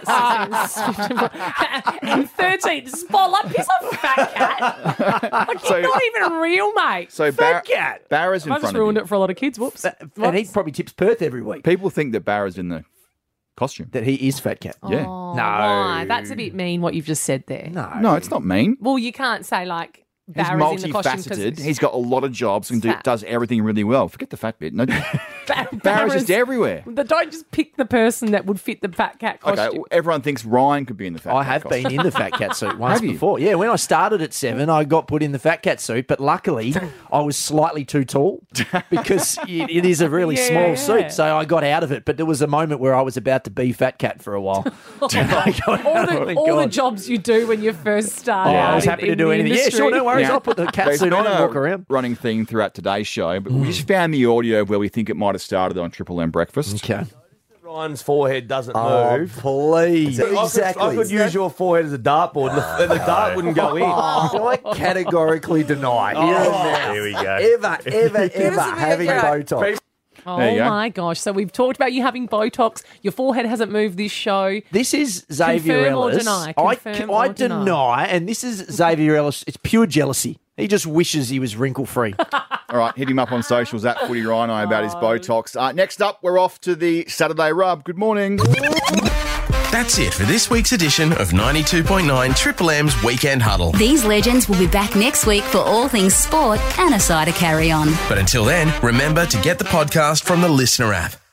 at sixteen, and thirteen. Spotlight, piss off Fat Cat. Like, So- you're not even real, mate. So Bar- Cat. Barra's in I just front of ruined you. it for a lot of kids. Whoops. And he probably tips Perth every week. People think that Barra's in the costume. That he is Fat Cat. Yeah. Oh, No. why? That's a bit mean what you've just said there. No. No, it's not mean. Well, you can't say like He's Barra's in the costume multifaceted. because He's got a lot of jobs and do, Fat. does everything really well. Forget the fat bit. No, Barra's Barra's just everywhere. But don't just pick the person that would fit the Fat Cat costume. Okay, well, everyone thinks Ryan could be in the fat I cat have costume. been in the Fat Cat suit once Have you? before. Yeah, when I started at seven, I got put in the Fat Cat suit, but luckily I was slightly too tall because it, it is a really Yeah. small suit. So I got out of it, but there was a moment where I was about to be Fat Cat for a while. And I got all out the, of it, all the God. jobs you do when you first start Oh, out. I was in- happy to in do the anything. Yeah, industry. sure, no worries. Now, I'll put the cat there's suit on been and a walk around. running theme throughout today's show, but we just found the audio where we think it might have started on Triple M Breakfast. Okay. Ryan's forehead doesn't Oh, move. please. I could- Exactly. I could, use your forehead as a dartboard, and the, and the dart wouldn't go in. I categorically deny. Oh, Here and now. here we go. Ever, ever, ever having Botox. Oh There you go. my gosh. So we've talked about you having Botox. Your forehead hasn't moved this show. This is Xavier Confirm or Ellis. deny? I, Confirm I or deny? deny, and this is Xavier Ellis. It's pure jealousy. He just wishes he was wrinkle free. All right, hit him up on socials at Footy Rhino about his Botox. Uh, next up, we're off to the Saturday Rub. Good morning. That's it for this week's edition of ninety-two point nine Triple M's Weekend Huddle. These legends will be back next week for all things sport and a side of carry on. But until then, remember to get the podcast from the Listener app.